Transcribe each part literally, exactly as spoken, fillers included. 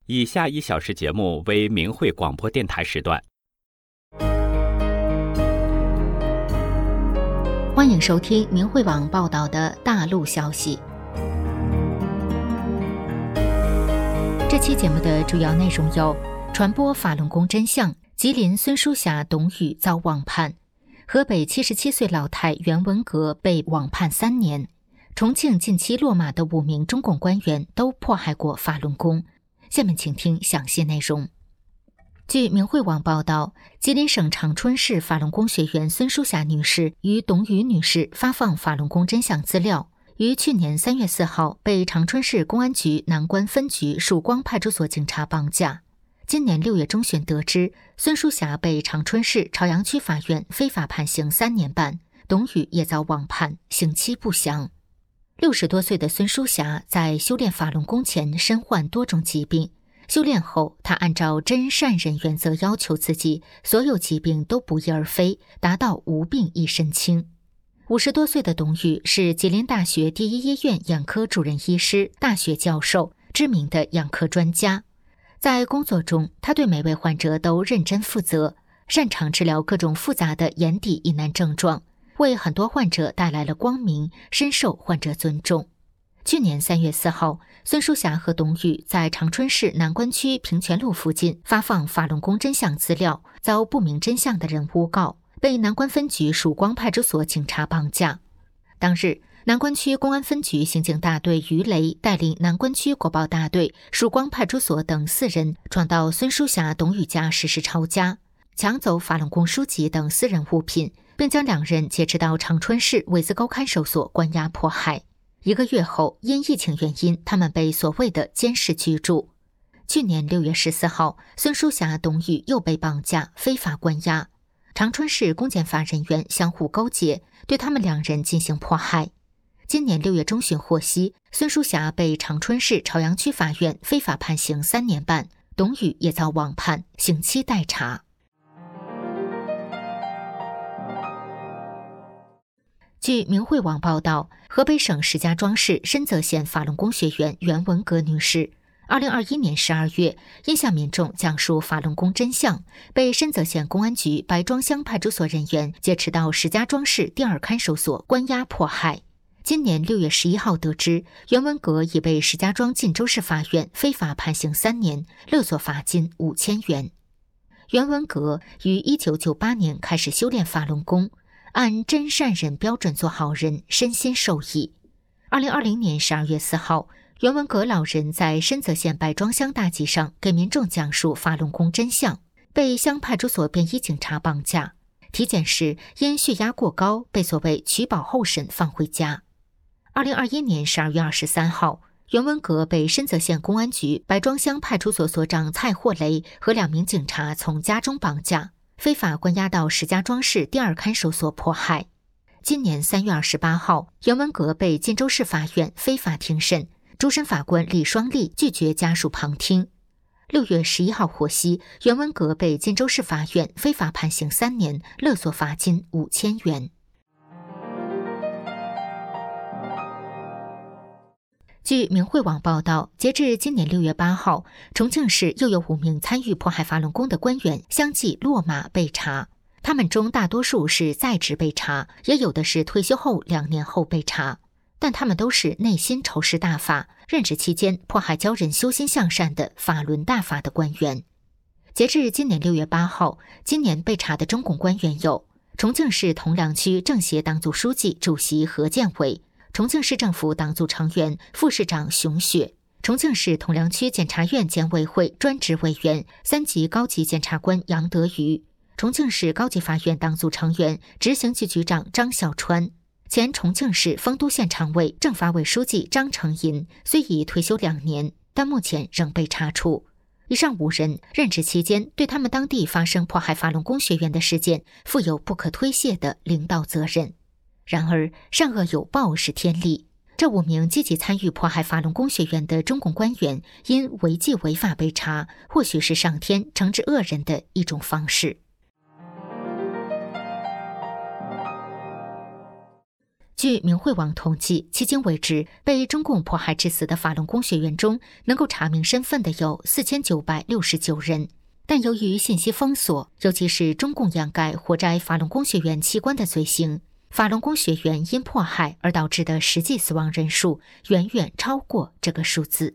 以下一小时节目为明慧广播电台时段。 欢迎收听明慧网报道的大陆消息。这期节目的主要内容有：传播法轮功真相，吉林孙书霞、董宇遭网判；河北七十七岁老太袁文革被网判三年；重庆近期落马的五名中共官员都迫害过法轮功。下面请听详细内容。据明慧网报道，吉林省长春市法轮功学员孙书霞女士与董宇女士发放法轮功真相资料，于去年三月四号被长春市公安局南关分局曙光派出所警察绑架。今年六月中旬得知，孙书霞被长春市朝阳区法院非法判刑三年半，董宇也遭网判，刑期不详。六十多岁的孙书霞在修炼法轮功前身患多种疾病，修炼后她按照真善忍原则要求自己，所有疾病都不翼而飞，达到无病一身轻。五十多岁的董宇是吉林大学第一医院眼科主任医师、大学教授，知名的眼科专家。在工作中，他对每位患者都认真负责，擅长治疗各种复杂的眼底疑难症状，为很多患者带来了光明，深受患者尊重。去年三月四号，孙书霞和董宇在长春市南关区平泉路附近发放法轮功真相资料，遭不明真相的人诬告，被南关分局曙光派出所警察绑架。当日，南关区公安分局刑警大队于雷带领南关区国保大队、曙光派出所等四人闯到孙书霞、董宇家实施抄家，抢走法轮功书籍等私人物品，并将两人劫持到长春市苇子沟看守所关押迫害。一个月后，因疫情原因，他们被所谓的监视居住。去年六月十四号，孙书霞、董宇又被绑架，非法关押。长春市公检法人员相互勾结，对他们两人进行迫害。今年六月中旬获悉，孙书霞被长春市朝阳区法院非法判刑三年半，董宇也遭网判，刑期待查。据明慧网报道，河北省石家庄市深泽县法轮功学员袁文革女士，二零二一年十二月，因向民众讲述法轮功真相，被深泽县公安局白庄乡派出所人员劫持到石家庄市第二看守所关押迫害。今年六月十一号得知，袁文革已被石家庄晋州市法院非法判刑三年，勒索罚金五千元。袁文革于一九九八年开始修炼法轮功，按真善忍标准做好人，身心受益。二零二零年十二月四号，袁文革老人在深泽县白庄乡大集上给民众讲述法轮功真相，被乡派出所便衣警察绑架。体检时因血压过高，被所谓取保候审放回家。二零二一年十二月二十三号，袁文革被深泽县公安局白庄乡派出所所长蔡霍雷和两名警察从家中绑架，非法关押到石家庄市第二看守所迫害。今年三月二十八号，袁文革被晋州市法院非法庭审，主审法官李双利拒绝家属旁听。六月十一号获悉，袁文革被晋州市法院非法判刑三年，勒索罚金五千元。据明慧网报道，截至今年六月八号，重庆市又有五名参与迫害法轮功的官员相继落马被查，他们中大多数是在职被查，也有的是退休后两年后被查，但他们都是内心仇视大法，任职期间迫害教人修心向善的法轮大法的官员。截至今年六月八号，今年被查的中共官员有重庆市铜梁区政协党组书记、主席何建伟，重庆市政府党组成员、副市长熊雪，重庆市铜梁区检察院检委会专职委员、三级高级检察官杨德瑜，重庆市高级法院党组成员、执行局局长张小川，前重庆市丰都县常委、政法委书记张成银，虽已退休两年，但目前仍被查处。以上五人任职期间对他们当地发生迫害法轮功学员的事件负有不可推卸的领导责任。然而，善恶有报是天理。这五名积极参与迫害法轮功学员的中共官员，因违纪违法被查，或许是上天惩治恶人的一种方式。 据明慧网统计，迄今为止被中共迫害致死的法轮功学员中，能够查明身份的有四千九百六十九人。但由于信息封锁，尤其是中共掩盖活摘法轮功学员器官的罪行，法轮功学员因迫害而导致的实际死亡人数远远超过这个数字。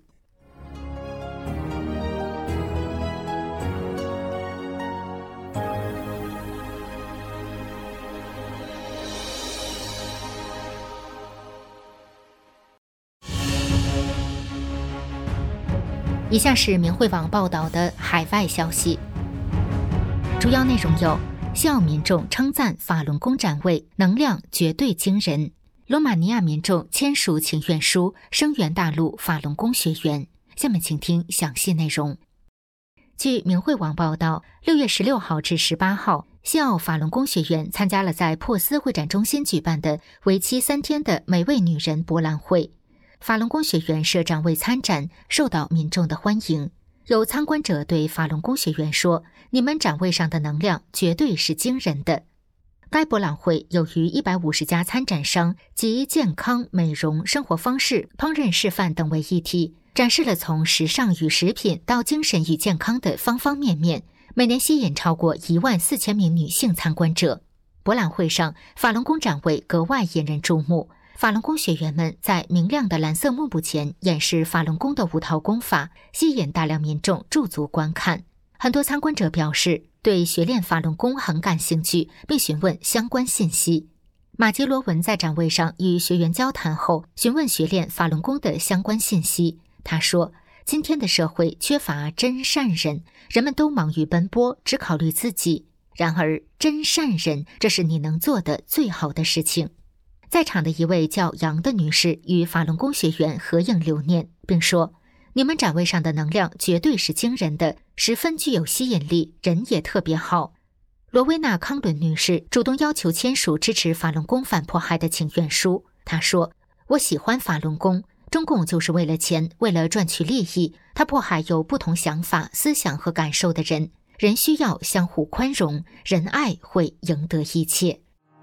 以下是明慧网报道的海外消息，主要内容有：西澳民众称赞法轮功展位能量绝对惊人；罗马尼亚民众签署请愿书声援大陆法轮功学员。下面请听详细内容。据明慧网报道，六月十六号至十八号，西澳法轮功学员参加了在珀斯会展中心举办的为期三天的每位女人博览会。法轮功学员设展位参展，受到民众的欢迎。有参观者对法轮功学员说：“你们展位上的能量绝对是惊人的。”该博览会有逾一百五十家参展商及健康、美容、生活方式、烹饪示范等为一体，展示了从时尚与食品到精神与健康的方方面面，每年吸引超过一万四千名女性参观者。博览会上，法轮功展位格外引人注目。法轮功学员们在明亮的蓝色幕布前演示法轮功的五套功法，吸引大量民众驻足观看。很多参观者表示对学练法轮功很感兴趣，并询问相关信息。马吉罗文在展位上与学员交谈后，询问学练法轮功的相关信息。他说：“今天的社会缺乏真善人，人们都忙于奔波，只考虑自己。然而，真善人，这是你能做的最好的事情。”在场的一位叫杨的女士与法轮功学员合影留念，并说：“你们展位上的能量绝对是惊人的，十分具有吸引力，人也特别好。”罗威娜·康伦女士主动要求签署支持法轮功反迫害的请愿书。她说：“我喜欢法轮功，中共就是为了钱，为了赚取利益，他迫害有不同想法、思想和感受的人。人需要相互宽容，仁爱会赢得一切。”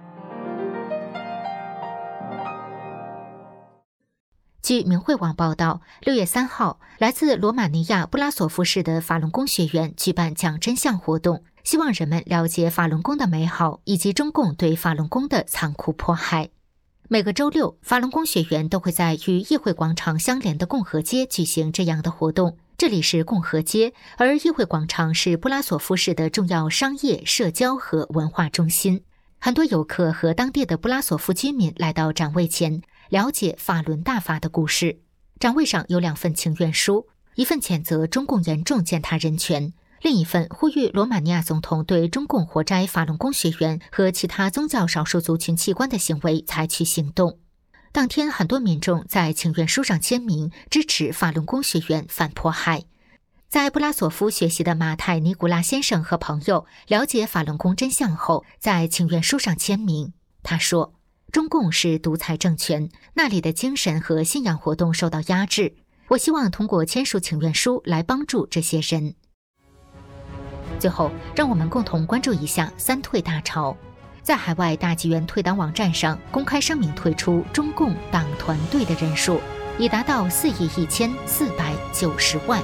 据明慧网报道，六月三号，来自罗马尼亚布拉索夫市的法轮功学员举办讲真相活动，希望人们了解法轮功的美好以及中共对法轮功的残酷迫害。每个周六，法轮功学员都会在与议会广场相连的共和街举行这样的活动。这里是共和街，而议会广场是布拉索夫市的重要商业、社交和文化中心。很多游客和当地的布拉索夫居民来到展位前，了解法轮大法的故事。展位上有两份请愿书，一份谴责中共严重践踏人权，另一份呼吁罗马尼亚总统对中共活摘法轮功学员和其他宗教少数族群器官的行为采取行动。当天，很多民众在请愿书上签名，支持法轮功学员反迫害。在布拉索夫学习的马泰尼古拉先生和朋友了解法轮功真相后，在请愿书上签名。他说：“中共是独裁政权，那里的精神和信仰活动受到压制。我希望通过签署请愿书来帮助这些人。”最后，让我们共同关注一下三退大潮。在海外大纪元退党网站上公开声明退出中共党团队的人数已达到四亿一千四百九十万。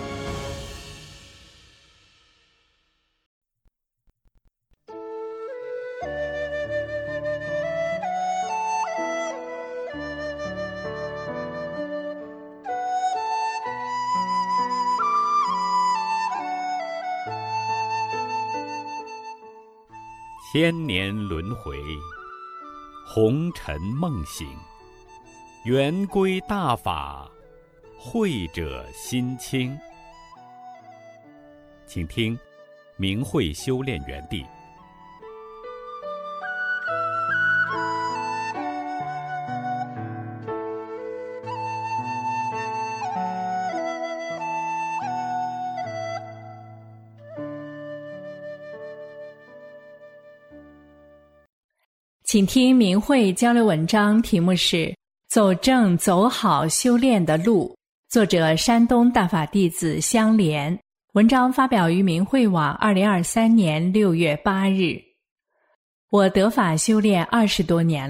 千年轮回，红尘梦醒，圆规大法，慧者心清。请听明慧修炼园地。 请听明慧交流文章，题目是走正走好修炼的路，作者山东大法弟子香莲，文章发表于明慧网二零二三年六月八日。我得法修炼二十多年了，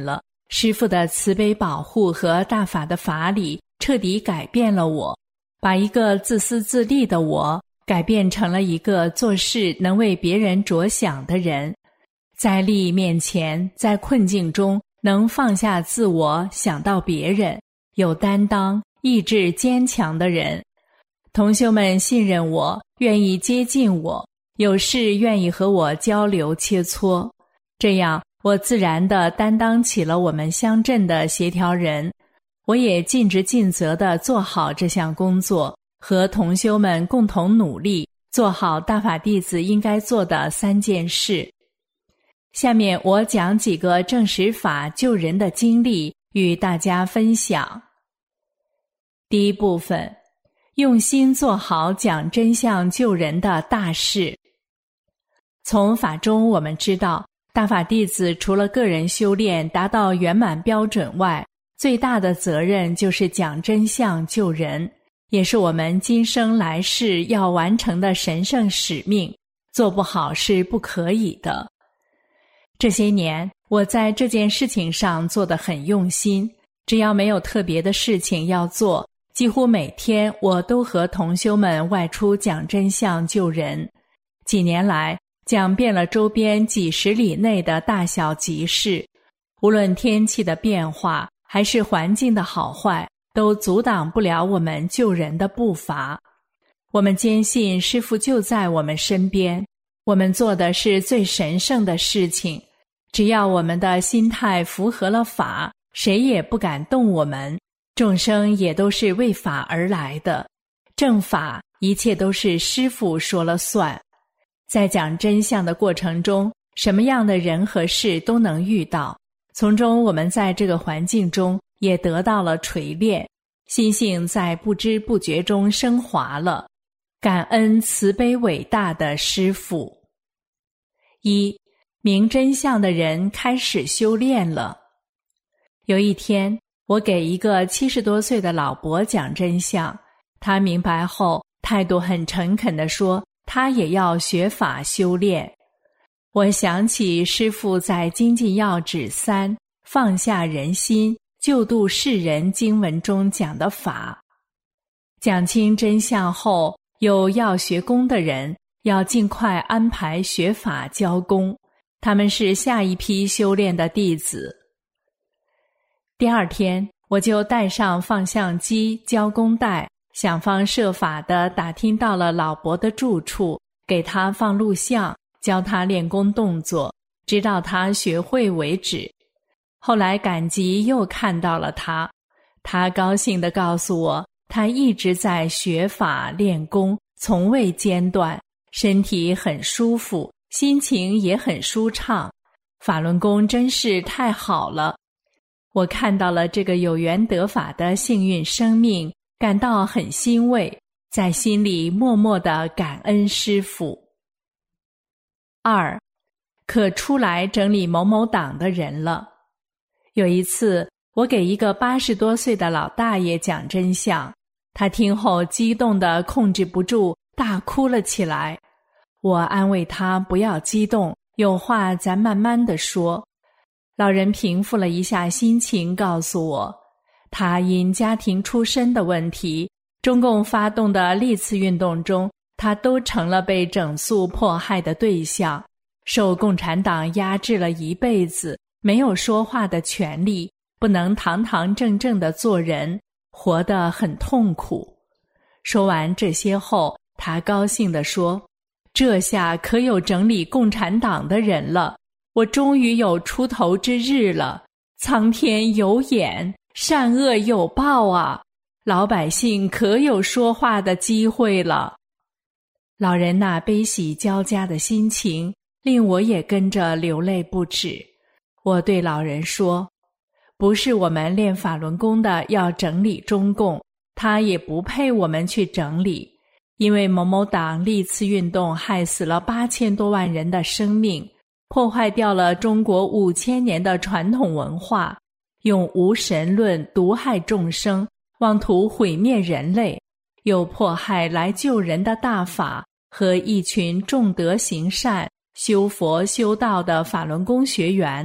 师父的慈悲保护和大法的法理彻底改变了我，把一个自私自利的我改变成了一个做事能为别人着想的人，在利益面前，在困境中能放下自我，想到别人，有担当、意志坚强的人。同修们信任我，愿意接近我，有事愿意和我交流切磋，这样我自然地担当起了我们乡镇的协调人。我也尽职尽责地做好这项工作，和同修们共同努力，做好大法弟子应该做的三件事。下面我讲几个证实法救人的经历与大家分享。第一部分，用心做好讲真相救人的大事。从法中我们知道，大法弟子除了个人修炼达到圆满标准外，最大的责任就是讲真相救人，也是我们今生来世要完成的神圣使命，做不好是不可以的。这些年，我在这件事情上做得很用心，只要没有特别的事情要做，几乎每天我都和同修们外出讲真相救人。几年来，讲遍了周边几十里内的大小集市，无论天气的变化还是环境的好坏，都阻挡不了我们救人的步伐。我们坚信师父就在我们身边，我们做的是最神圣的事情，只要我们的心态符合了法，谁也不敢动我们，众生也都是为法而来的，正法一切都是师父说了算。在讲真相的过程中，什么样的人和事都能遇到，从中我们在这个环境中也得到了锤炼，心性在不知不觉中升华了，感恩慈悲伟大的师父。一，明真相的人开始修炼了。有一天，我给一个七十多岁的老伯讲真相，他明白后态度很诚恳地说，他也要学法修炼。我想起师父在精进要旨三放下人心救度世人经文中讲的法，讲清真相后，有要学功的人要尽快安排学法教功，他们是下一批修炼的弟子。第二天，我就带上放相机、交工带，想方设法地打听到了老伯的住处，给他放录像，教他练功动作，直到他学会为止。后来赶集又看到了他，他高兴地告诉我，他一直在学法练功，从未间断，身体很舒服，心情也很舒畅，法轮功真是太好了。我看到了这个有缘得法的幸运生命，感到很欣慰，在心里默默地感恩师父。二，可出来整理某某党的人了。有一次，我给一个八十多岁的老大爷讲真相，他听后激动地控制不住，大哭了起来。我安慰他不要激动，有话咱慢慢地说。老人平复了一下心情，告诉我，他因家庭出身的问题，中共发动的历次运动中，他都成了被整肃迫害的对象，受共产党压制了一辈子，没有说话的权利，不能堂堂正正地做人，活得很痛苦。说完这些后，他高兴地说，这下可有整理共产党的人了，我终于有出头之日了，苍天有眼，善恶有报啊，老百姓可有说话的机会了。老人那悲喜交加的心情，令我也跟着流泪不止。我对老人说，不是我们练法轮功的要整理中共，他也不配我们去整理，因为某某党历次运动害死了八千多万人的生命，破坏掉了中国五千年的传统文化，用无神论毒害众生，妄图毁灭人类，又迫害来救人的大法和一群重德行善、修佛修道的法轮功学员，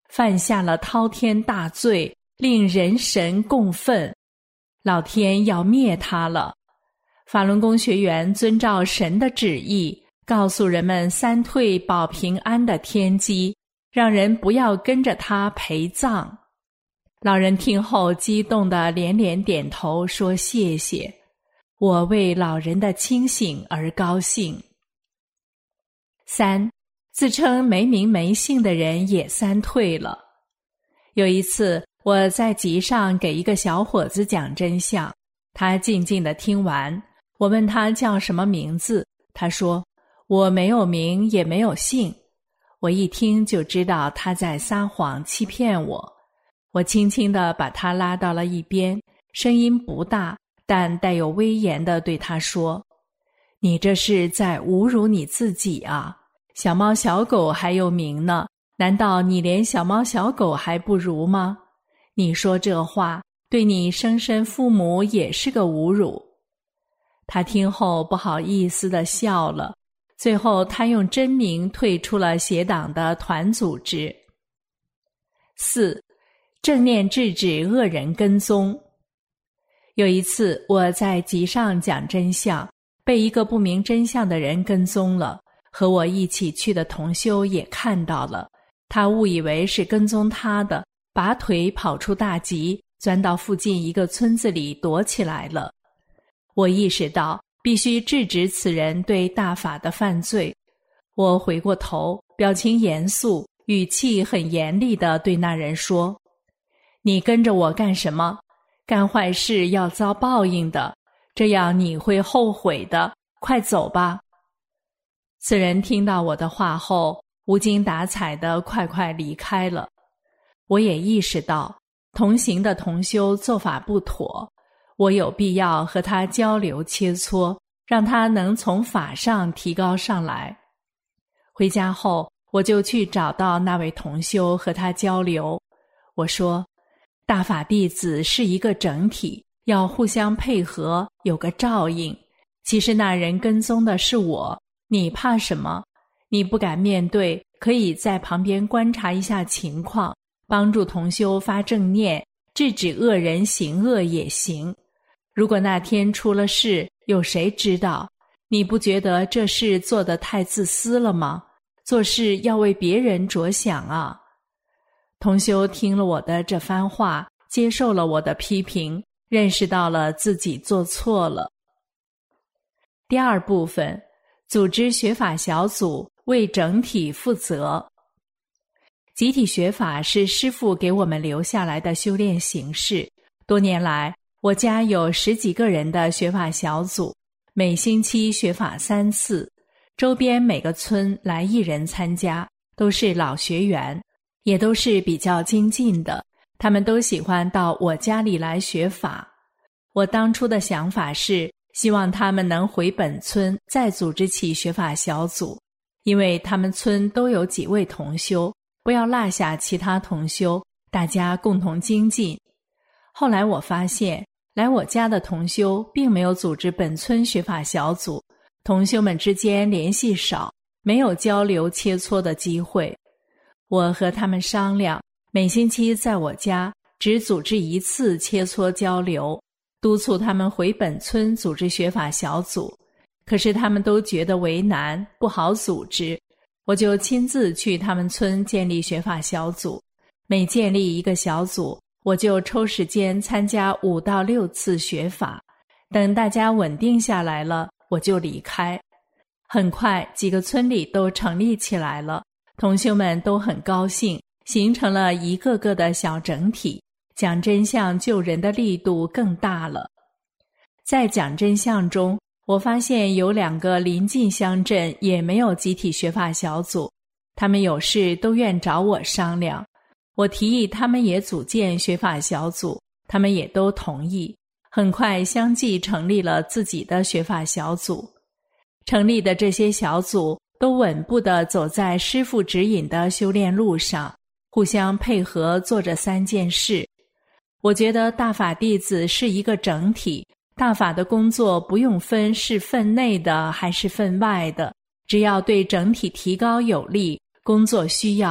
犯下了滔天大罪，令人神共愤，老天要灭他了。法轮功学员遵照神的旨意，告诉人们三退保平安的天机，让人不要跟着他陪葬。老人听后激动地连连点头说谢谢，我为老人的清醒而高兴。三，自称没名没姓的人也三退了。有一次我在集上给一个小伙子讲真相，他静静地听完，我问他叫什么名字，他说我没有名也没有姓。我一听就知道他在撒谎欺骗我，我轻轻地把他拉到了一边，声音不大，但带有威严地对他说，你这是在侮辱你自己啊，小猫小狗还有名呢，难道你连小猫小狗还不如吗？你说这话对你生身父母也是个侮辱。他听后不好意思地笑了，最后他用真名退出了邪党的团组织。四，正念制止恶人跟踪。有一次我在集上讲真相，被一个不明真相的人跟踪了，和我一起去的同修也看到了，他误以为是跟踪他的，拔腿跑出大集，钻到附近一个村子里躲起来了。我意识到必须制止此人对大法的犯罪，我回过头，表情严肃，语气很严厉地对那人说，你跟着我干什么？干坏事要遭报应的，这样你会后悔的，快走吧。此人听到我的话后，无精打采地快快离开了。我也意识到同行的同修做法不妥，我有必要和他交流切磋，让他能从法上提高上来。回家后，我就去找到那位同修和他交流。我说，大法弟子是一个整体，要互相配合，有个照应。其实那人跟踪的是我，你怕什么？你不敢面对，可以在旁边观察一下情况，帮助同修发正念，制止恶人行恶也行。如果那天出了事，有谁知道？你不觉得这事做得太自私了吗？做事要为别人着想啊。同修听了我的这番话，接受了我的批评，认识到了自己做错了。第二部分，组织学法小组，为整体负责。集体学法是师父给我们留下来的修炼形式，多年来我家有十几个人的学法小组，每星期学法三次，周边每个村来一人参加，都是老学员，也都是比较精进的，他们都喜欢到我家里来学法。我当初的想法是，希望他们能回本村再组织起学法小组，因为他们村都有几位同修，不要落下其他同修，大家共同精进。后来我发现，来我家的同修并没有组织本村学法小组，同修们之间联系少，没有交流切磋的机会。我和他们商量，每星期在我家只组织一次切磋交流，督促他们回本村组织学法小组。可是他们都觉得为难，不好组织，我就亲自去他们村建立学法小组。每建立一个小组，我就抽时间参加五到六次学法，等大家稳定下来了，我就离开。很快几个村里都成立起来了，同修们都很高兴，形成了一个个的小整体，讲真相救人的力度更大了。在讲真相中，我发现有两个邻近乡镇也没有集体学法小组，他们有事都愿找我商量。我提议他们也组建学法小组，他们也都同意，很快相继成立了自己的学法小组。成立的这些小组都稳步地走在师父指引的修炼路上，互相配合做着三件事。我觉得大法弟子是一个整体，大法的工作不用分是分内的还是分外的，只要对整体提高有利，工作需要，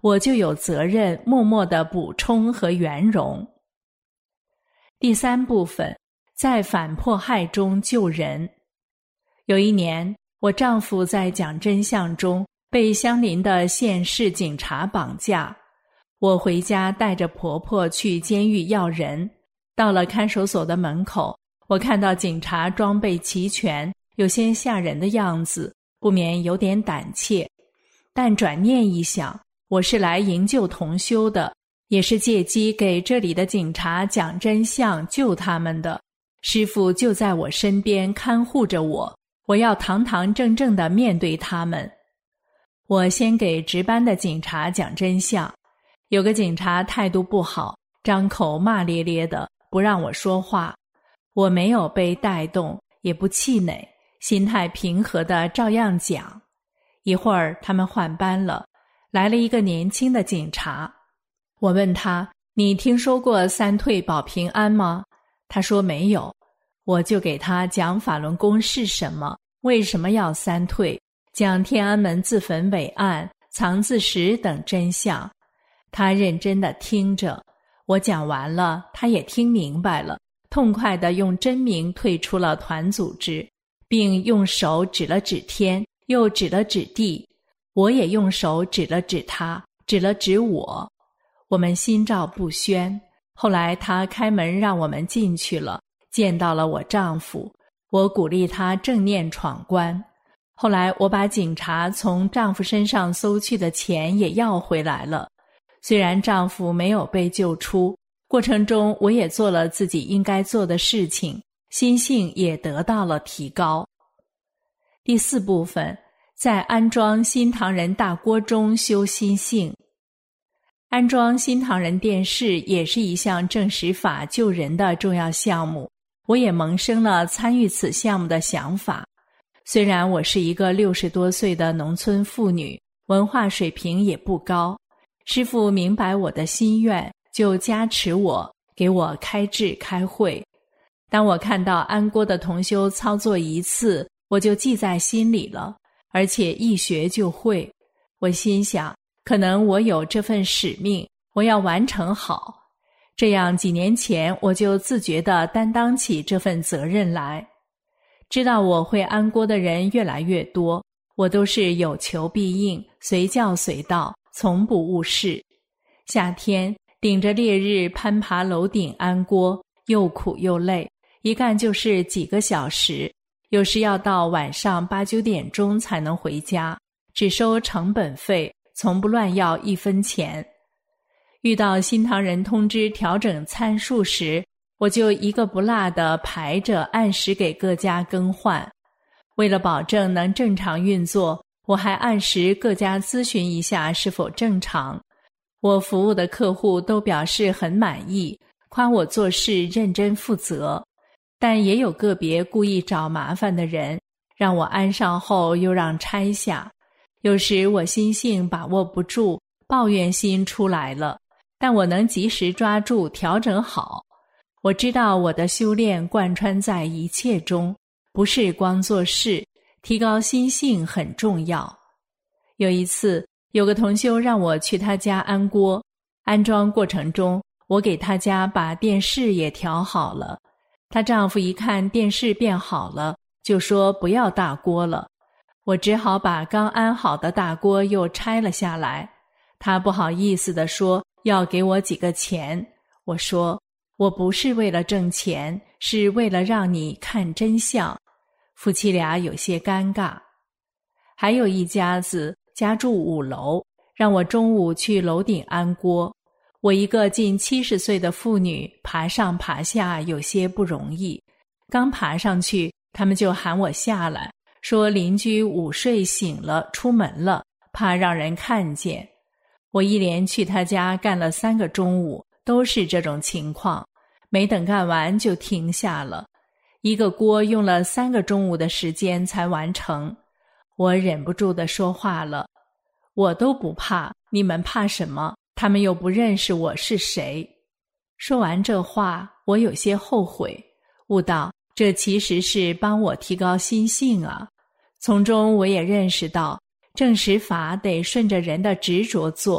我就有责任默默地补充和圆融。第三部分，在反迫害中救人。有一年，我丈夫在讲真相中被相邻的县市警察绑架，我回家带着婆婆去监狱要人，到了看守所的门口，我看到警察装备齐全，有些吓人的样子，不免有点胆怯。但转念一想，我是来营救同修的，也是借机给这里的警察讲真相，救他们的。师父就在我身边看护着我，我要堂堂正正地面对他们。我先给值班的警察讲真相，有个警察态度不好，张口骂咧咧的，不让我说话。我没有被带动，也不气馁，心态平和的照样讲。一会儿他们换班了，来了一个年轻的警察。我问他，你听说过三退保平安吗？他说没有。我就给他讲法轮功是什么，为什么要三退，讲天安门自焚伟案、藏字石等真相。他认真地听着，我讲完了，他也听明白了，痛快地用真名退出了团组织，并用手指了指天，又指了指地。我也用手指了指他，指了指我。我们心照不宣。后来他开门让我们进去了，见到了我丈夫，我鼓励他正念闯关。后来我把警察从丈夫身上搜去的钱也要回来了。虽然丈夫没有被救出，过程中我也做了自己应该做的事情，心性也得到了提高。第四部分，在安装新唐人大锅中修心性。安装新唐人电视也是一项正实法救人的重要项目，我也萌生了参与此项目的想法。虽然我是一个六十多岁的农村妇女，文化水平也不高，师父明白我的心愿，就加持我，给我开智开慧。当我看到安锅的同修操作一次，我就记在心里了，而且一学就会。我心想，可能我有这份使命，我要完成好。这样几年前我就自觉地担当起这份责任来。知道我会安锅的人越来越多，我都是有求必应，随叫随到，从不误事。夏天顶着烈日攀爬楼顶安锅，又苦又累，一干就是几个小时，有时要到晚上八九点钟才能回家，只收成本费，从不乱要一分钱。遇到新唐人通知调整参数时，我就一个不落地排着按时给各家更换。为了保证能正常运作，我还按时各家咨询一下是否正常。我服务的客户都表示很满意，夸我做事认真负责。但也有个别故意找麻烦的人，让我安上后又让拆下。有时我心性把握不住，抱怨心出来了，但我能及时抓住调整好。我知道我的修炼贯穿在一切中，不是光做事，提高心性很重要。有一次，有个同修让我去他家安锅，安装过程中，我给他家把电视也调好了。她丈夫一看电视变好了，就说不要大锅了。我只好把刚安好的大锅又拆了下来。他不好意思地说要给我几个钱。我说，我不是为了挣钱，是为了让你看真相。夫妻俩有些尴尬。还有一家子家住五楼，让我中午去楼顶安锅。我一个近七十岁的妇女，爬上爬下有些不容易。刚爬上去，他们就喊我下来，说邻居午睡醒了，出门了，怕让人看见。我一连去他家干了三个中午，都是这种情况，没等干完就停下了。一个锅用了三个中午的时间才完成。我忍不住地说话了，我都不怕，你们怕什么？他们又不认识我是谁。说完这话，我有些后悔，悟到这其实是帮我提高心性啊。从中我也认识到，正实法得顺着人的执着做，不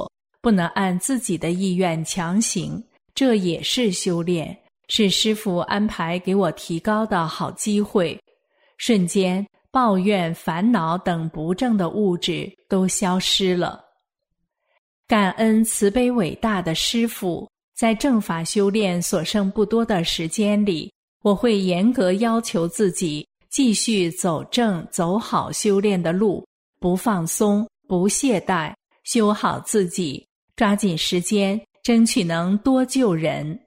不能按自己的意愿强行，这也是修炼，是师父安排给我提高的好机会。瞬间，抱怨、烦恼等不正的物质都消失了。感恩慈悲伟大的师父，在正法修炼所剩不多的时间里，我会严格要求自己，继续走正走好修炼的路，不放松，不懈怠，修好自己，抓紧时间，争取能多救人。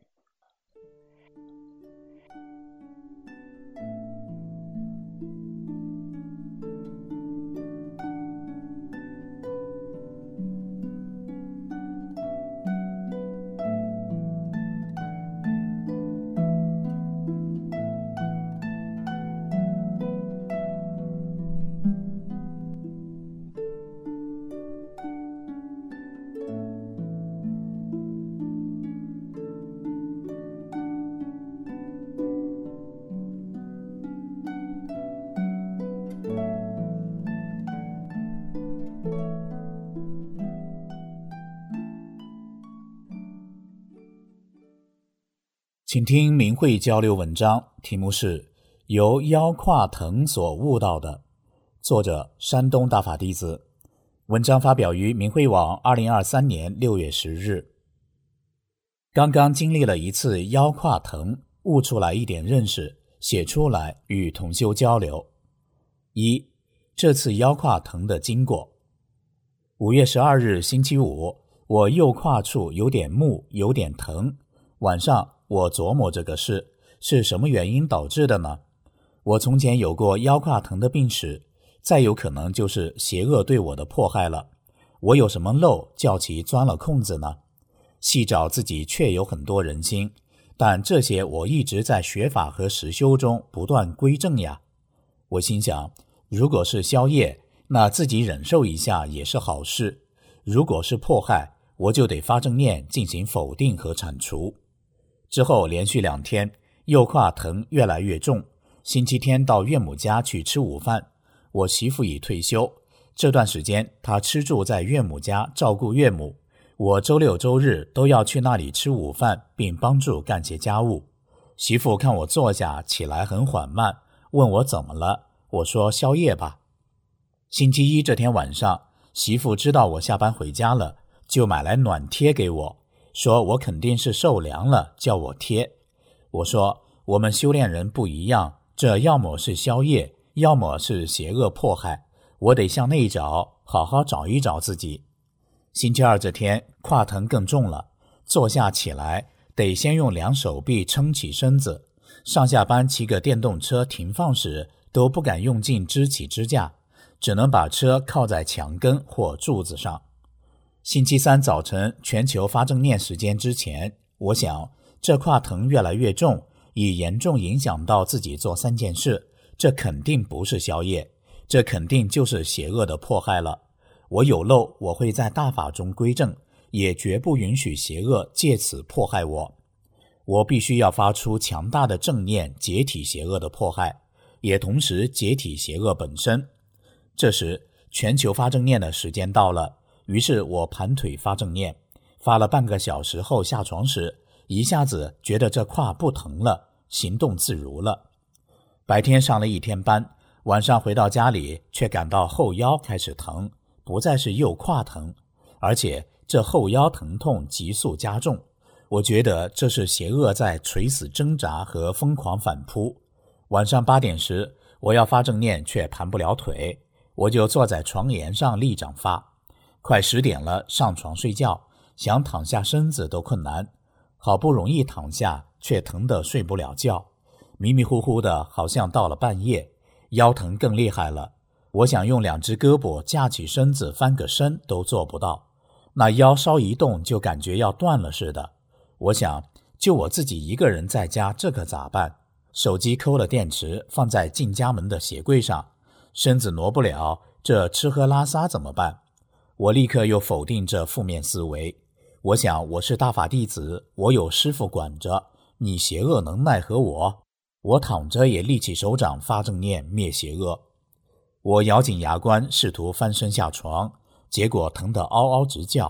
请听明慧交流文章，题目是由腰胯疼所悟到的，作者山东大法弟子。文章发表于明慧网二零二三年六月十日。刚刚经历了一次腰胯疼，悟出来一点认识，写出来与同修交流。一、这次腰胯疼的经过。五月十二日星期五，我右胯处有点木，有点疼。晚上我琢磨这个事，是什么原因导致的呢？我从前有过腰胯疼的病史，再有可能就是邪恶对我的迫害了。我有什么漏叫其钻了空子呢？细找自己确有很多人心，但这些我一直在学法和实修中不断归正呀。我心想，如果是消业，那自己忍受一下也是好事；如果是迫害，我就得发正念进行否定和铲除。之后连续两天，右胯疼越来越重。星期天到岳母家去吃午饭，我媳妇已退休，这段时间她吃住在岳母家照顾岳母，我周六周日都要去那里吃午饭，并帮助干些家务。媳妇看我坐下起来很缓慢，问我怎么了，我说宵夜吧。星期一这天晚上，媳妇知道我下班回家了，就买来暖贴给我，说我肯定是受凉了，叫我贴。我说我们修炼人不一样，这要么是宵夜，要么是邪恶迫害，我得向内找，好好找一找自己。星期二这天胯疼更重了，坐下起来得先用两手臂撑起身子，上下班骑个电动车停放时都不敢用劲支起支架，只能把车靠在墙根或柱子上。星期三早晨全球发正念时间之前，我想这胯疼越来越重，已严重影响到自己做三件事，这肯定不是宵夜，这肯定就是邪恶的迫害了。我有漏，我会在大法中归正，也绝不允许邪恶借此迫害我。我必须要发出强大的正念，解体邪恶的迫害，也同时解体邪恶本身。这时全球发正念的时间到了，于是我盘腿发正念，发了半个小时后下床时，一下子觉得这胯不疼了，行动自如了。白天上了一天班，晚上回到家里却感到后腰开始疼，不再是右胯疼，而且这后腰疼痛急速加重。我觉得这是邪恶在垂死挣扎和疯狂反扑。晚上八点时，我要发正念却盘不了腿，我就坐在床沿上立掌发。快十点了，上床睡觉，想躺下身子都困难，好不容易躺下，却疼得睡不了觉，迷迷糊糊的，好像到了半夜，腰疼更厉害了。我想用两只胳膊架起身子翻个身都做不到，那腰稍一动就感觉要断了似的。我想就我自己一个人在家，这可咋办？手机抠了电池放在进家门的鞋柜上，身子挪不了，这吃喝拉撒怎么办？我立刻又否定这负面思维。我想我是大法弟子，我有师父管着，你邪恶能奈何我？我躺着也立起手掌发正念灭邪恶。我咬紧牙关试图翻身下床，结果疼得嗷嗷直叫。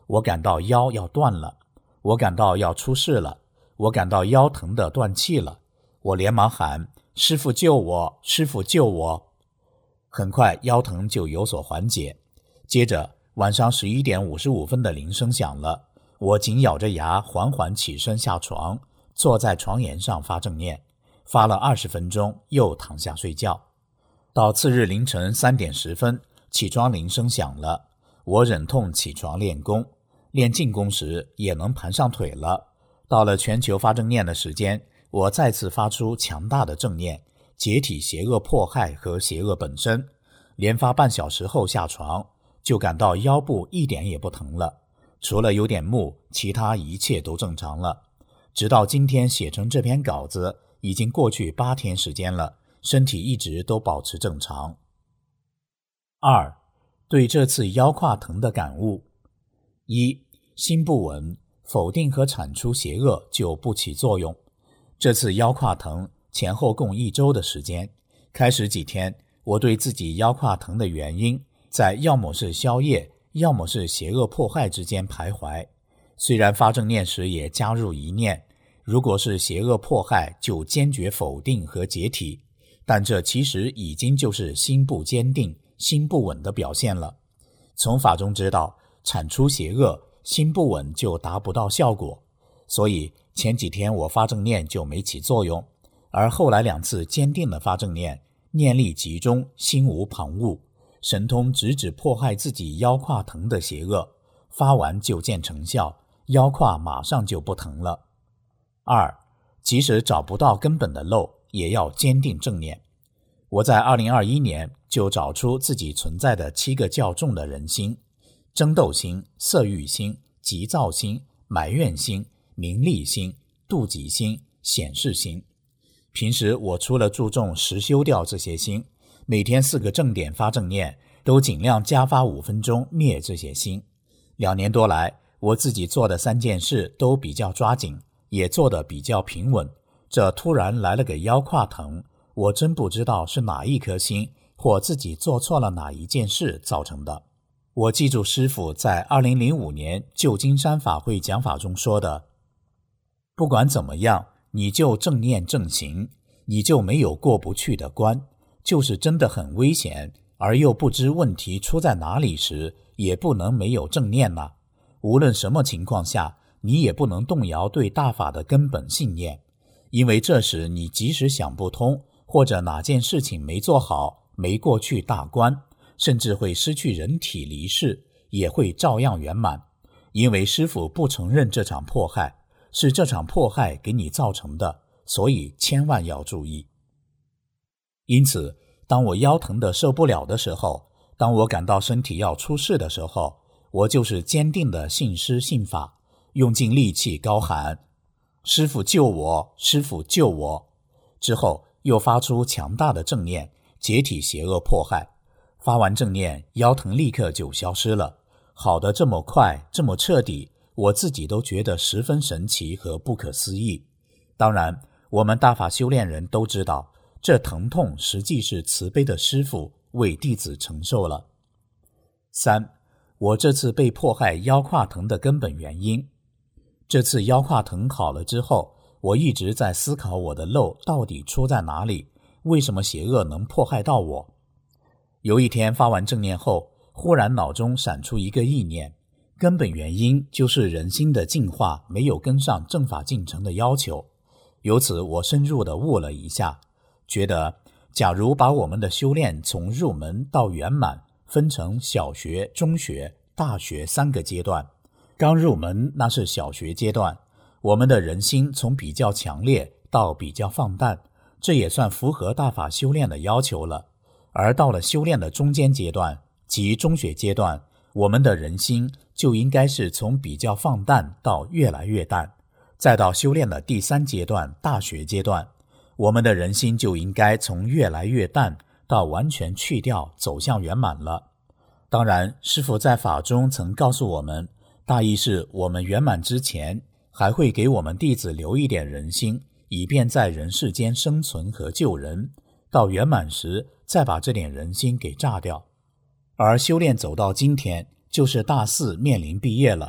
我感到腰要断了，我感到要出事了，我感到腰疼的断气了，我连忙喊：师父救我，师父救我。很快腰疼就有所缓解。接着晚上十一点五十五分的铃声响了，我紧咬着牙缓缓起身下床，坐在床沿上发正念，发了二十分钟，又躺下睡觉。到次日凌晨三点十分，起床铃声响了，我忍痛起床练功，练静功时也能盘上腿了。到了全球发正念的时间，我再次发出强大的正念，解体邪恶迫害和邪恶本身。连发半小时后下床，就感到腰部一点也不疼了，除了有点木，其他一切都正常了。直到今天写成这篇稿子，已经过去八天时间了，身体一直都保持正常。二、对这次腰胯疼的感悟。一、心不稳，否定和铲除邪恶就不起作用。这次腰胯疼前后共一周的时间，开始几天，我对自己腰胯疼的原因，在要么是宵夜，要么是邪恶迫害之间徘徊。虽然发正念时也加入一念，如果是邪恶迫害，就坚决否定和解体，但这其实已经就是心不坚定、心不稳的表现了。从法中知道，铲除邪恶，心不稳就达不到效果，所以前几天我发正念就没起作用，而后来两次坚定的发正念，念力集中，心无旁骛，神通直指迫害自己腰胯疼的邪恶，发完就见成效，腰胯马上就不疼了。二、即使找不到根本的漏，也要坚定正念。我在二零二一年就找出自己存在的七个较重的人心：争斗心、色欲心、急躁心、埋怨心、名利心、妒忌心、显示心。平时我除了注重实修掉这些心，每天四个正点发正念，都尽量加发五分钟灭这些心。两年多来，我自己做的三件事都比较抓紧，也做得比较平稳。这突然来了个腰胯疼，我真不知道是哪一颗心或自己做错了哪一件事造成的。我记住师父在二零零五年旧金山法会讲法中说的：不管怎么样，你就正念正行，你就没有过不去的关。就是真的很危险，而又不知问题出在哪里时，也不能没有正念了。无论什么情况下，你也不能动摇对大法的根本信念，因为这时你即使想不通，或者哪件事情没做好，没过去大关，甚至会失去人体离世，也会照样圆满。因为师父不承认这场迫害，是这场迫害给你造成的，所以千万要注意。因此，当我腰疼的受不了的时候，当我感到身体要出事的时候，我就是坚定的信师信法，用尽力气高喊：师父救我，师父救我。之后又发出强大的正念，解体邪恶迫害。发完正念，腰疼立刻就消失了，好得这么快，这么彻底，我自己都觉得十分神奇和不可思议。当然，我们大法修炼人都知道，这疼痛实际是慈悲的师父为弟子承受了。三、我这次被迫害腰胯疼的根本原因。这次腰胯疼好了之后，我一直在思考我的漏到底出在哪里，为什么邪恶能迫害到我。有一天发完正念后，忽然脑中闪出一个意念，根本原因就是人心的进化没有跟上正法进程的要求。由此我深入地悟了一下，觉得假如把我们的修炼从入门到圆满分成小学、中学、大学三个阶段，刚入门那是小学阶段，我们的人心从比较强烈到比较放淡，这也算符合大法修炼的要求了。而到了修炼的中间阶段，即中学阶段，我们的人心就应该是从比较放淡到越来越淡。再到修炼的第三阶段，大学阶段，我们的人心就应该从越来越淡到完全去掉，走向圆满了。当然，师父在法中曾告诉我们，大意是我们圆满之前，还会给我们弟子留一点人心，以便在人世间生存和救人，到圆满时再把这点人心给炸掉。而修炼走到今天，就是大四面临毕业了，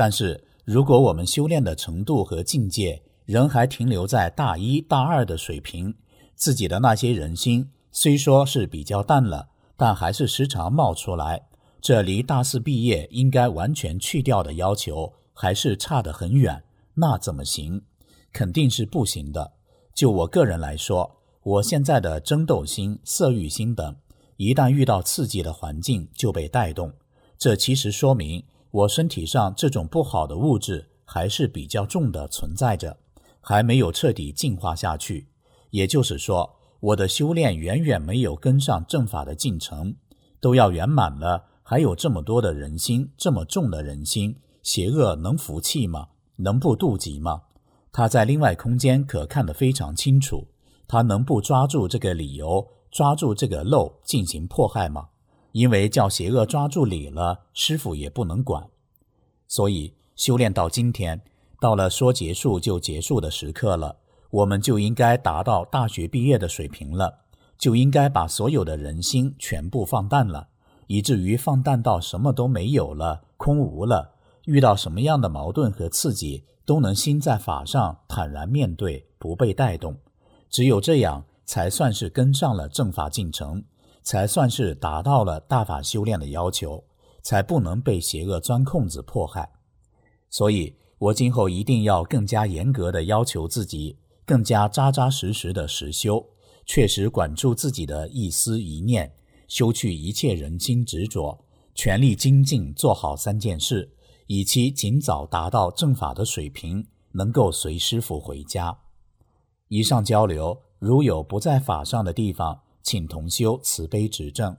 但是如果我们修炼的程度和境界仍还停留在大一大二的水平，自己的那些人心虽说是比较淡了，但还是时常冒出来，这离大四毕业应该完全去掉的要求还是差得很远，那怎么行？肯定是不行的。就我个人来说，我现在的争斗心、色欲心等，一旦遇到刺激的环境就被带动，这其实说明我身体上这种不好的物质还是比较重的存在着，还没有彻底净化下去。也就是说，我的修炼远远没有跟上正法的进程，都要圆满了，还有这么多的人心，这么重的人心，邪恶能服气吗？能不妒忌吗？他在另外空间可看得非常清楚，他能不抓住这个理由，抓住这个漏进行迫害吗？因为叫邪恶抓住理了，师父也不能管。所以修炼到今天，到了说结束就结束的时刻了，我们就应该达到大学毕业的水平了，就应该把所有的人心全部放淡了，以至于放淡到什么都没有了，空无了，遇到什么样的矛盾和刺激都能心在法上坦然面对，不被带动。只有这样才算是跟上了正法进程，才算是达到了大法修炼的要求，才不能被邪恶钻空子迫害。所以我今后一定要更加严格地要求自己，更加扎扎实实的实修，确实管住自己的一思一念，修去一切人心执着，全力精进做好三件事，以期尽早达到正法的水平，能够随师父回家。以上交流如有不在法上的地方，请同修慈悲指正。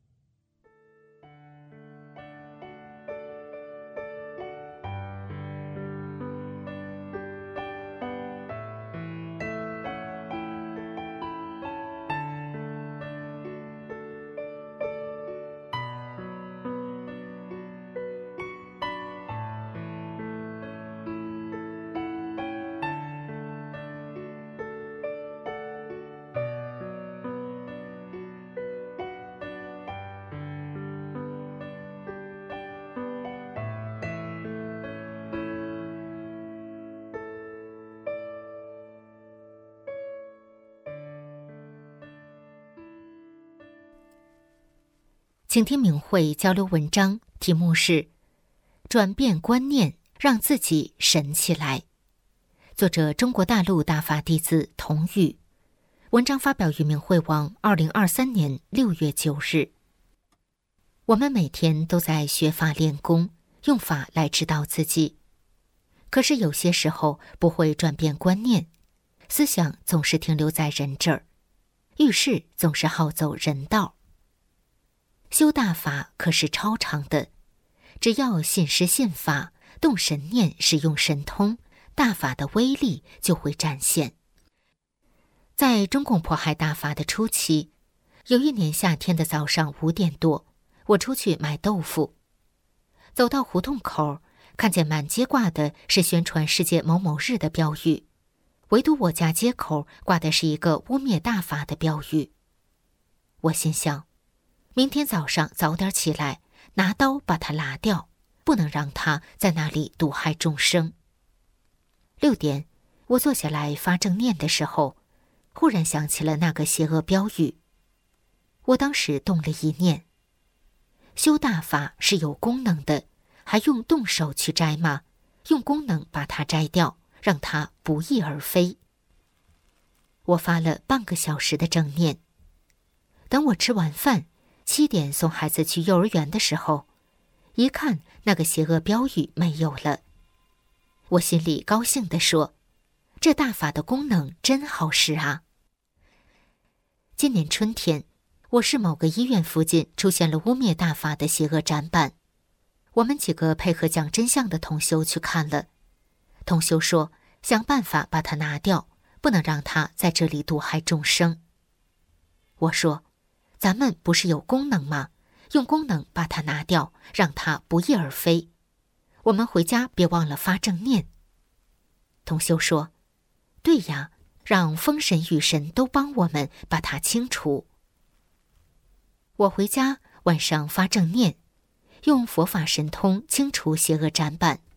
请听明慧交流文章，题目是转变观念，让自己神起来。作者中国大陆大法弟子童宇。文章发表于明慧网二零二三年六月九日。我们每天都在学法练功，用法来指导自己。可是有些时候不会转变观念，思想总是停留在人这儿，遇事总是好走人道。修大法可是超常的，只要信师信法，动神念，使用神通，大法的威力就会展现。在中共迫害大法的初期，有一年夏天的早上五点多，我出去买豆腐，走到胡同口，看见满街挂的是宣传世界某某日的标语，唯独我家街口挂的是一个污蔑大法的标语。我心想，明天早上早点起来，拿刀把它拿掉，不能让它在那里毒害众生。六点，我坐下来发正念的时候，忽然想起了那个邪恶标语。我当时动了一念，修大法是有功能的，还用动手去摘吗？用功能把它摘掉，让它不翼而飞。我发了半个小时的正念。等我吃完饭，七点送孩子去幼儿园的时候，一看那个邪恶标语没有了。我心里高兴地说，这大法的功能真好使啊。今年春天，我市某个医院附近出现了污蔑大法的邪恶展板，我们几个配合讲真相的同修去看了。同修说，想办法把它拿掉，不能让它在这里毒害众生。我说，咱们不是有功能吗？用功能把它拿掉，让它不翼而飞。我们回家别忘了发正念。同修说，对呀，让风神雨神都帮我们把它清除。我回家晚上发正念，用佛法神通清除邪恶展板，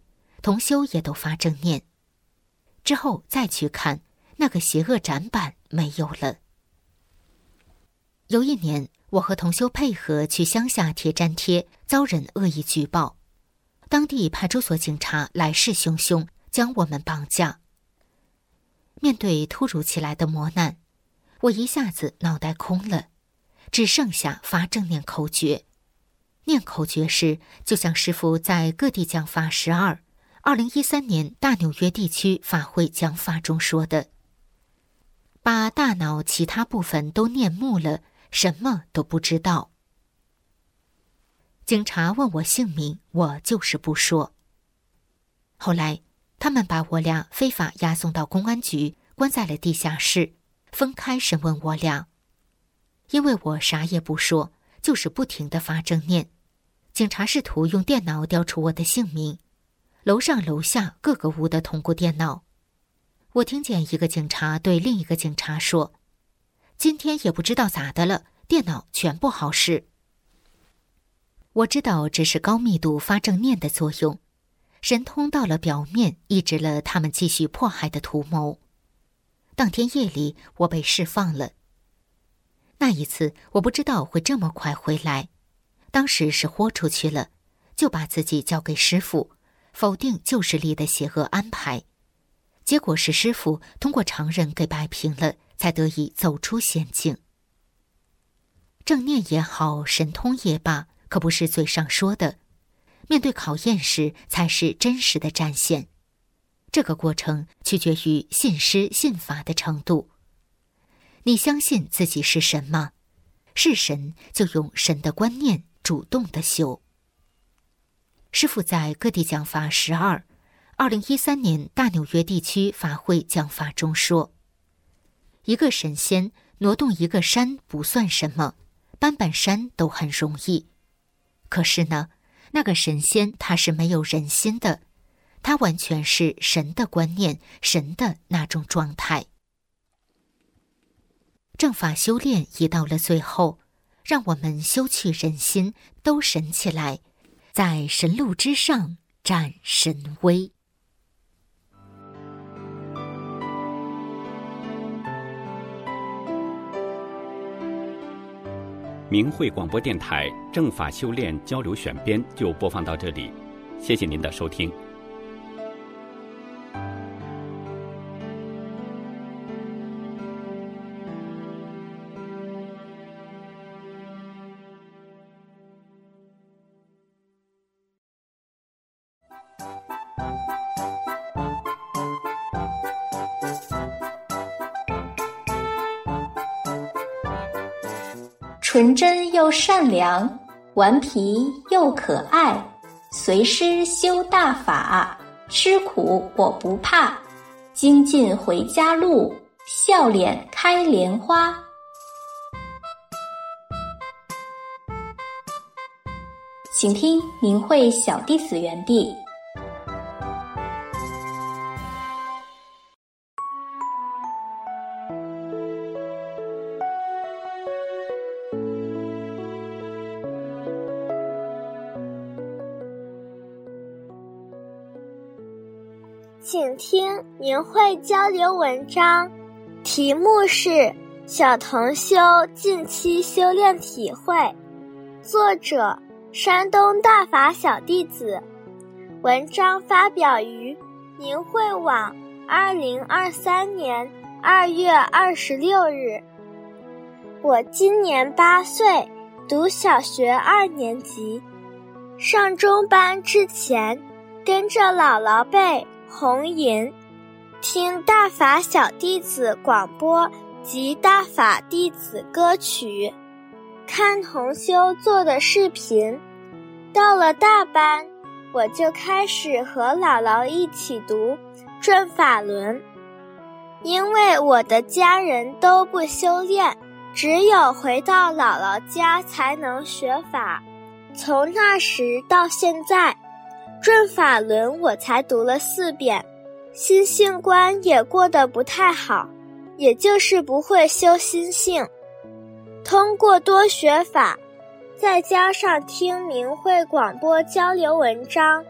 同修也都发正念。之后再去看，那个邪恶展板没有了。有一年，我和同修配合去乡下贴粘贴，遭人恶意举报，当地派出所警察来势汹汹，将我们绑架。面对突如其来的磨难，我一下子脑袋空了，只剩下发正念口诀。念口诀时，就像师父在各地讲法十二二零一三年大纽约地区法会讲法中说的，把大脑其他部分都念木了，什么都不知道。警察问我姓名，我就是不说。后来他们把我俩非法押送到公安局，关在了地下室，分开审问我俩。因为我啥也不说，就是不停地发正念，警察试图用电脑调出我的姓名，楼上楼下各个屋的通过电脑。我听见一个警察对另一个警察说，今天也不知道咋的了，电脑全不好使。我知道这是高密度发正念的作用，神通到了表面，抑制了他们继续迫害的图谋。当天夜里，我被释放了。那一次我不知道会这么快回来，当时是豁出去了，就把自己交给师父，否定旧势力的邪恶安排。结果是师父通过常人给摆平了，才得以走出险境。正念也好，神通也罢，可不是嘴上说的，面对考验时才是真实的展现。这个过程取决于信师信法的程度。你相信自己是神吗？是神，就用神的观念主动的修。师父在各地讲法十二二零一三年大纽约地区法会讲法中说，一个神仙挪动一个山不算什么，搬搬山都很容易。可是呢，那个神仙他是没有人心的，他完全是神的观念，神的那种状态。正法修炼已到了最后，让我们修去人心，都神起来，在神路之上展神威。 明慧广播电台正法修炼交流选编就播放到这里，谢谢您的收听。 纯真又善良，顽皮又可爱，随师修大法，吃苦我不怕，精进回家路，笑脸开莲花。请听明慧小弟子园地。 请听明慧交流文章，题目是小同修近期修炼体会，作者山东大法小弟子，文章发表于明慧网二零二三年二月二十六日。我今年八岁，读小学二年级，上中班之前跟着姥姥辈红银听大法小弟子广播及大法弟子歌曲，看同修做的视频。到了大班，我就开始和姥姥一起读转法轮。因为我的家人都不修炼，只有回到姥姥家才能学法。从那时到现在，转法轮我才读了四遍，心性观也过得不太好，也就是不会修心性。通过多学法，再加上听明慧广播交流文章，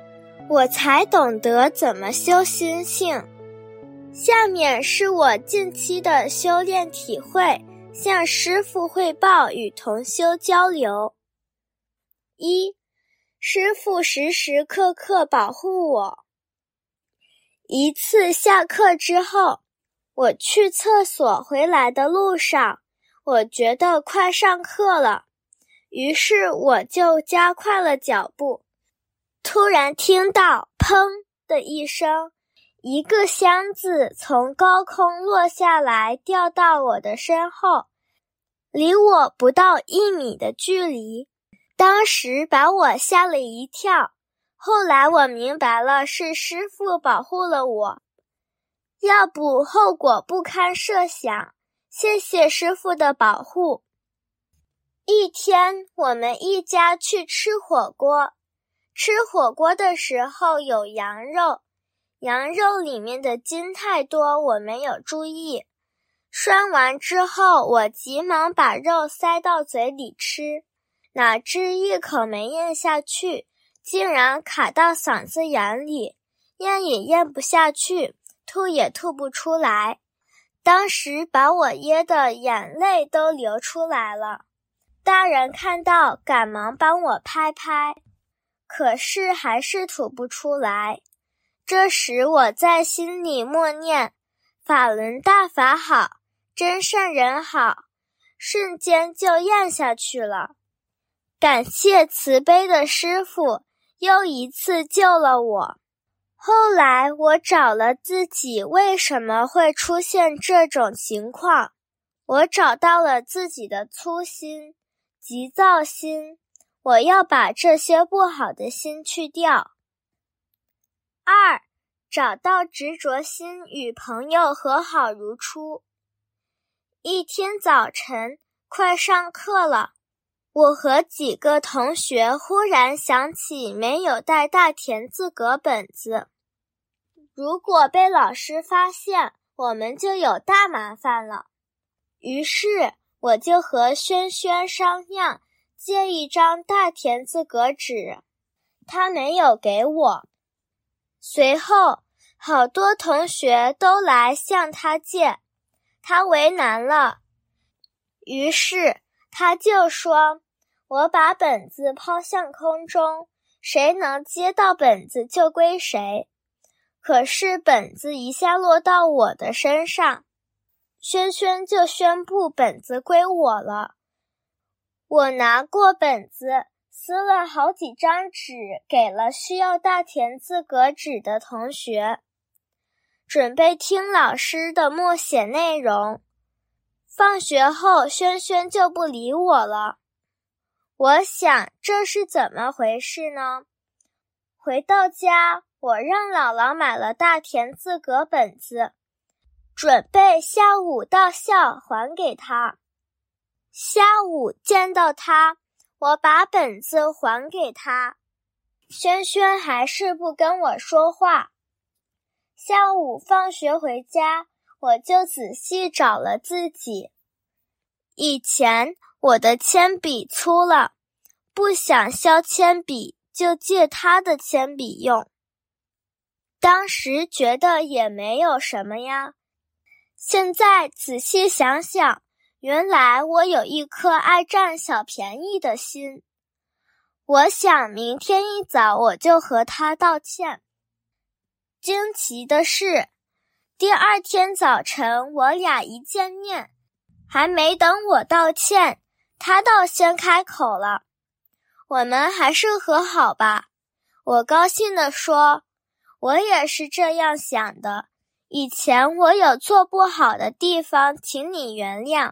我才懂得怎么修心性。下面是我近期的修炼体会，向师父汇报与同修交流。一，师父时时刻刻保护我。一次下课之后，我去厕所回来的路上，我觉得快上课了，于是我就加快了脚步。突然听到砰的一声，一个箱子从高空落下来，掉到我的身后，离我不到一米的距离。当时把我吓了一跳，后来我明白了，是师父保护了我，要不后果不堪设想，谢谢师父的保护。一天，我们一家去吃火锅，吃火锅的时候有羊肉，羊肉里面的筋太多，我没有注意。涮完之后，我急忙把肉塞到嘴里吃，哪知一口没咽下去，竟然卡到嗓子眼里，咽也咽不下去，吐也吐不出来。当时把我噎得眼泪都流出来了。大人看到，赶忙帮我拍拍，可是还是吐不出来。这时我在心里默念：法轮大法好，真善人好，瞬间就咽下去了。感谢慈悲的师父，又一次救了我。后来我找了自己为什么会出现这种情况，我找到了自己的粗心、急躁心，我要把这些不好的心去掉。二，找到执着心，与朋友和好如初。一天早晨，快上课了，我和几个同学忽然想起没有带大田字格本子，如果被老师发现，我们就有大麻烦了。于是我就和轩轩商量借一张大田字格纸，他没有给我。随后好多同学都来向他借，他为难了，于是他就说：我把本子抛向空中，谁能接到本子就归谁。可是本子一下落到我的身上，轩轩就宣布本子归我了。我拿过本子，撕了好几张纸，给了需要大田字格纸的同学，准备听老师的默写内容。放学后，轩轩就不理我了。我想这是怎么回事呢？回到家，我让姥姥买了大田字格本子，准备下午到校还给他。下午见到他，我把本子还给他，轩轩还是不跟我说话。下午放学回家，我就仔细找了自己。以前我的铅笔粗了，不想削铅笔，就借他的铅笔用。当时觉得也没有什么呀，现在仔细想想，原来我有一颗爱占小便宜的心。我想明天一早我就和他道歉。惊奇的是，第二天早晨我俩一见面，还没等我道歉，他倒先开口了：我们还是和好吧。我高兴地说：我也是这样想的，以前我有做不好的地方，请你原谅。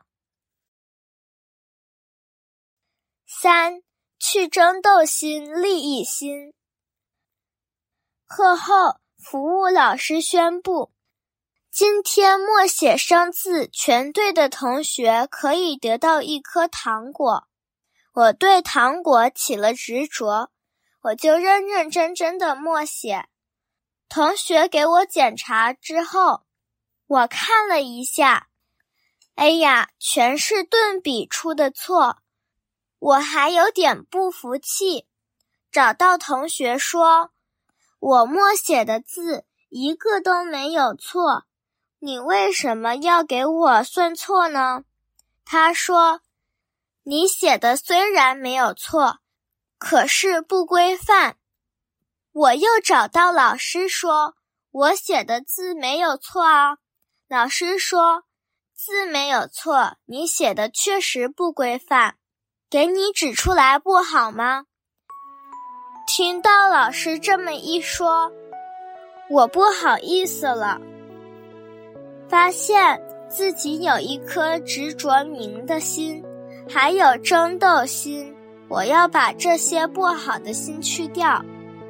三，去争斗心，利益心。课后，服务老师宣布，今天默写生字全对的同学可以得到一颗糖果。我对糖果起了执着，我就认认真真的默写。同学给我检查之后，我看了一下，哎呀，全是顿笔出的错。我还有点不服气，找到同学说： 我默写的字一个都没有错，你为什么要给我算错呢？他说，你写的虽然没有错，可是不规范。我又找到老师说，我写的字没有错啊。老师说，字没有错，你写的确实不规范，给你指出来不好吗？听到老师这么一说，我不好意思了，发现自己有一颗执着明的心，还有争斗心，我要把这些不好的心去掉。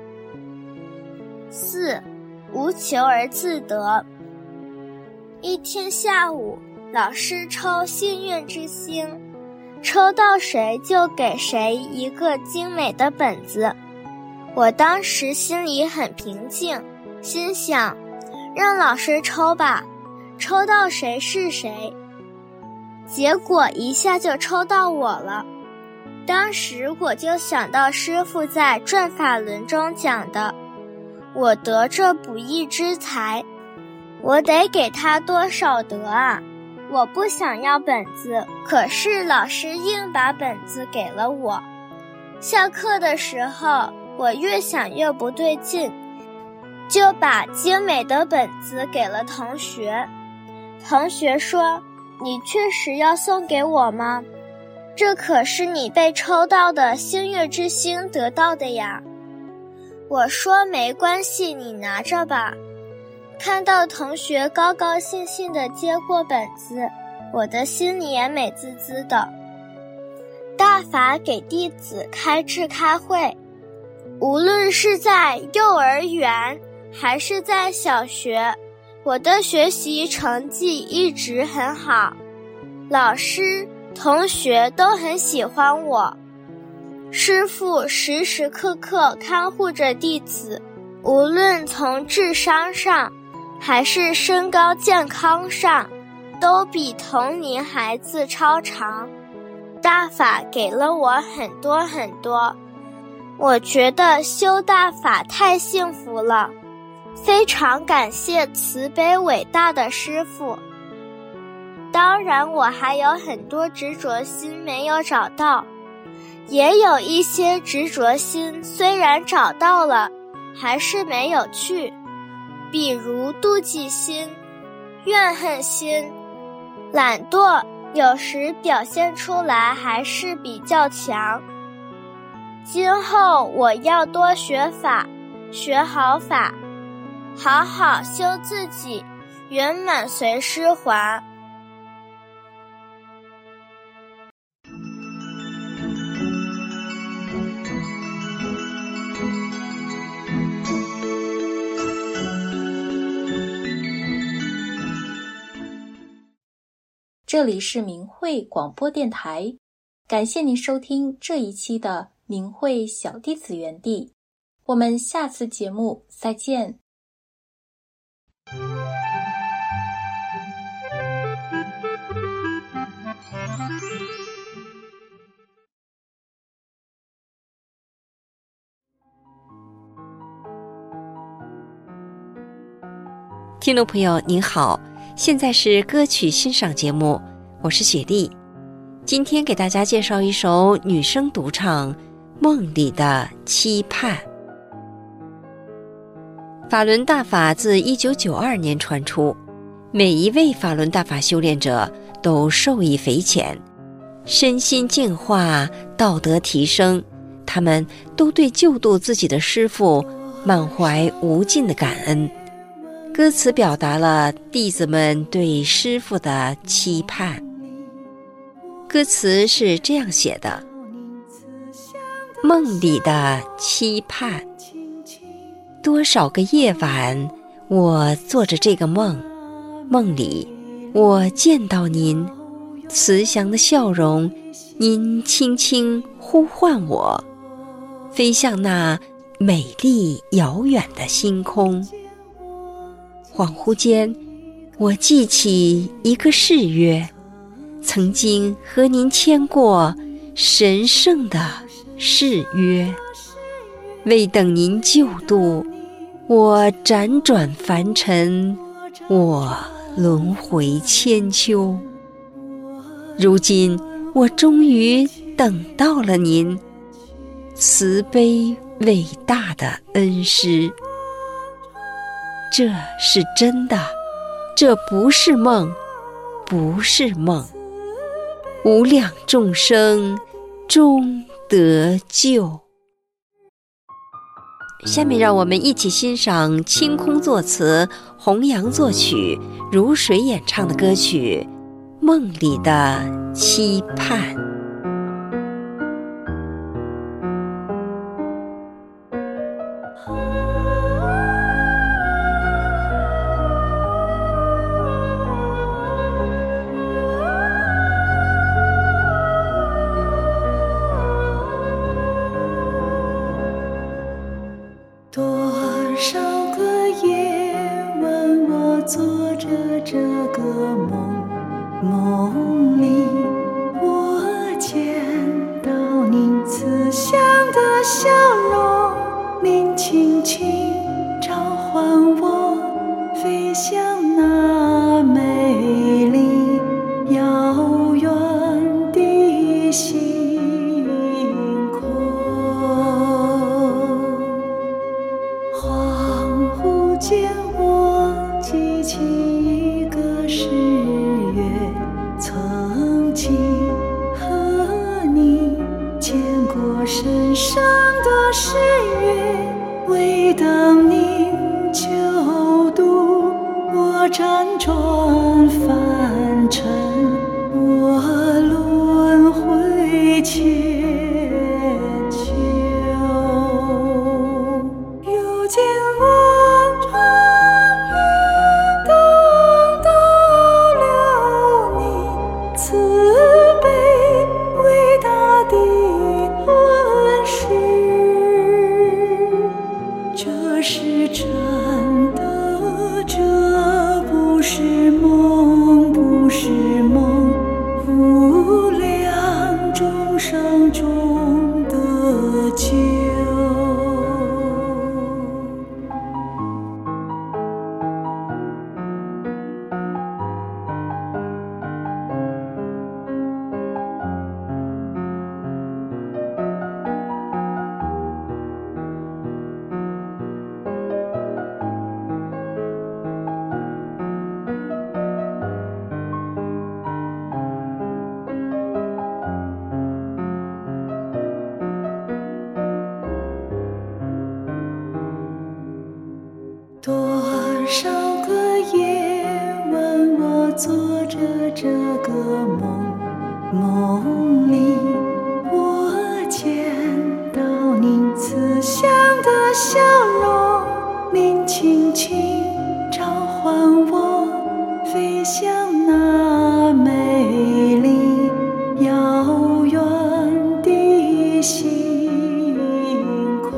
四，无求而自得。一天下午，老师抽幸运之星，抽到谁就给谁一个精美的本子。我当时心里很平静，心想，让老师抽吧，抽到谁是谁。结果一下就抽到我了。当时我就想到师父在《转法轮》中讲的，我得这不义之财，我得给他多少得啊？我不想要本子，可是老师硬把本子给了我。下课的时候，我越想越不对劲，就把精美的本子给了同学。同学说，你确实要送给我吗？这可是你被抽到的幸运之星得到的呀。我说没关系，你拿着吧。看到同学高高兴兴地接过本子，我的心里也美滋滋的。大法给弟子开智开会，无论是在幼儿园还是在小学，我的学习成绩一直很好，老师、同学都很喜欢我。师父时时刻刻看护着弟子，无论从智商上还是身高健康上，都比同龄孩子超常。大法给了我很多很多，我觉得修大法太幸福了，非常感谢慈悲伟大的师父。当然我还有很多执着心没有找到，也有一些执着心虽然找到了，还是没有去，比如妒忌心、怨恨心、懒惰，有时表现出来还是比较强。今后我要多学法，学好法，好好修自己，圆满随师还。 这里是明慧广播电台，感谢您收听这一期的明慧小弟子园地，我们下次节目再见。 听众朋友您好，现在是歌曲欣赏节目，我是雪莉。今天给大家介绍一首女声独唱《梦里的期盼》。法轮大法自一九九二年传出，每一位法轮大法修炼者都受益匪浅，身心净化，道德提升，他们都对救度自己的师父满怀无尽的感恩。歌词表达了弟子们对师父的期盼。歌词是这样写的：梦里的期盼，多少个夜晚我做着这个梦，梦里我见到您慈祥的笑容，您轻轻呼唤我，飞向那美丽遥远的星空。恍惚间，我记起一个誓约，曾经和您签过神圣的誓约。为等您救度， 我辗转凡尘，我轮回千秋。如今我终于等到了您慈悲伟大的恩师。这是真的，这不是梦，不是梦。无量众生终得救。下面让我们一起欣赏清空作词、弘扬作曲、如水演唱的歌曲《梦里的期盼》。 多少个夜晚，我做着这个梦，梦里我见到您慈祥的笑容，您轻轻召唤我，飞向那美丽遥远的星空。恍惚间我记起一个誓约，曾经和你牵过深深的誓约，为等您救度我辗转凡尘，我轮回千秋。如今我终于等到了你慈悲伟大的恩师，这是真的，这不是梦，不是梦，无量众生中得救。多少个夜晚，我做着这个梦，梦里我见到您慈祥的笑容，您轻轻召唤我，飞向那美丽遥远的星空。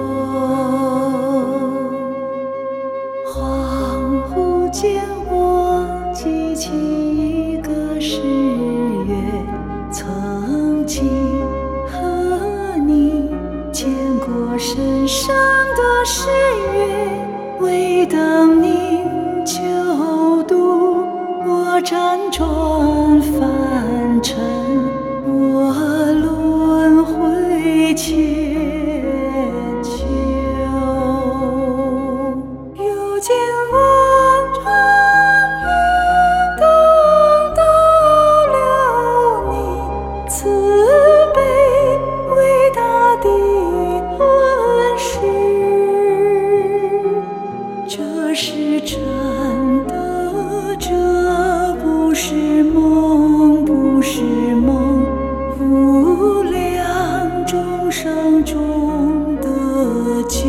恍惚间我记起一个誓约，曾经和你牵过深深的誓约，为等您救度我辗转凡尘，我轮回千秋。如今我终于等到了你慈悲伟大的恩师，这是真的，这不是梦，不是梦，无量众生中得救。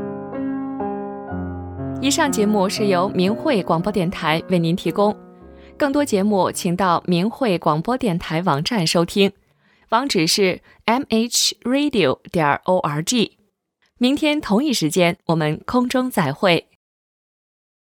以上节目是由明慧广播电台为您提供。 更多节目请到明慧广播电台网站收听，网址是 m h radio 点 org。明天同一时间我们空中再会。